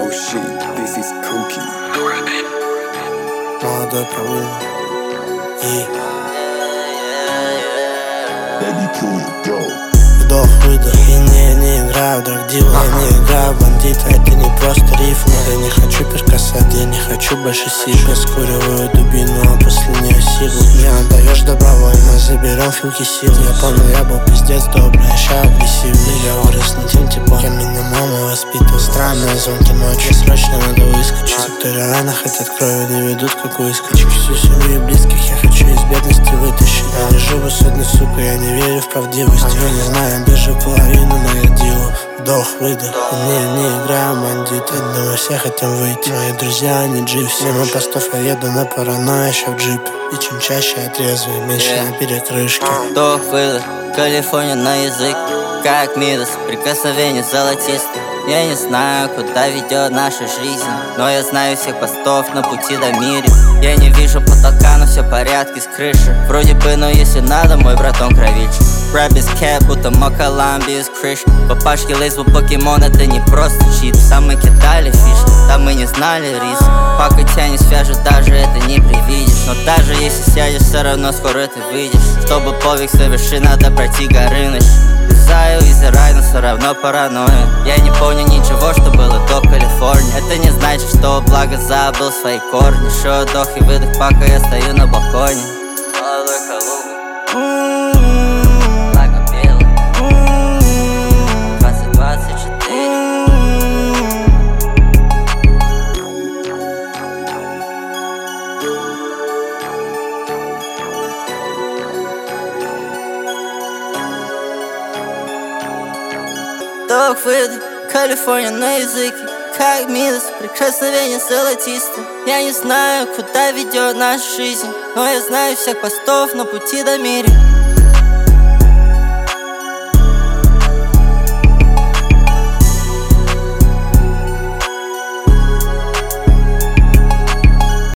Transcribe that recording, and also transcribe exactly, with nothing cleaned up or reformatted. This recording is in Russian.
Oh shit, this is Cookie. Молодой Калым. И вдох-выдох. И не, не играю в драгдила, я не играю в бандита. Это не просто рифма. Я не хочу перкасать, я не хочу больше сил. Я скуриваю дубину, а после нее силу. Мне отдаешь добровольно, заберем филки сил. Я помню, я был пиздец добрый, а ща агрессивный. Я вырос на тем типа, я меня мама воспитывала. Странные звонки ночью, срочно надо выскочить. Те, кто реально хотят крови, не ведут как выскочек. Всю семью и близких я хочу из бедности вытащить. Я не живу сотни, сука, я не верю в правдивость. Я не знаю, даже половину мою дилу. Вдох, выдох, не, не играем бандиты. Но мы все хотим выйти. Мои друзья, они джипси. Мимо постов я еду на паранойя, еще в джипе. И чем чаще я трезвый, меньше yeah. на перекрышке. Вдох, выдох, Калифорния на язык, как Мидас, прикосновение золотистое. Я не знаю, куда ведет наша жизнь, но я знаю всех постов на пути до мира. Я не вижу потолка, но все в порядке с крыши. Вроде бы, но если надо, мой братон кровичь. Рэп без кэп, будто Макалам без крыш. Папашки лейзбу покемон, это не просто чит. Там мы кидали фишки, там мы не знали риск. Пока тебя не свяжут, даже это не привидишь. Но даже если сядешь, все равно скоро ты выйдешь. Чтобы подвиг совершить, надо пройти горыныч. Заю из рай, но все равно паранойя. Я не помню ничего, что было до Калифорнии. Это не значит, что благо забыл свои корни. Еще вдох и выдох, пока я стою на балконе. Молодой Калуга, благо белый, двадцать двадцать четыре. Вдох, выдох, Калифорния на языке, как Мидас, прикосновение золотистое. Я не знаю, куда ведет наша жизнь, но я знаю всех постов на пути до мира.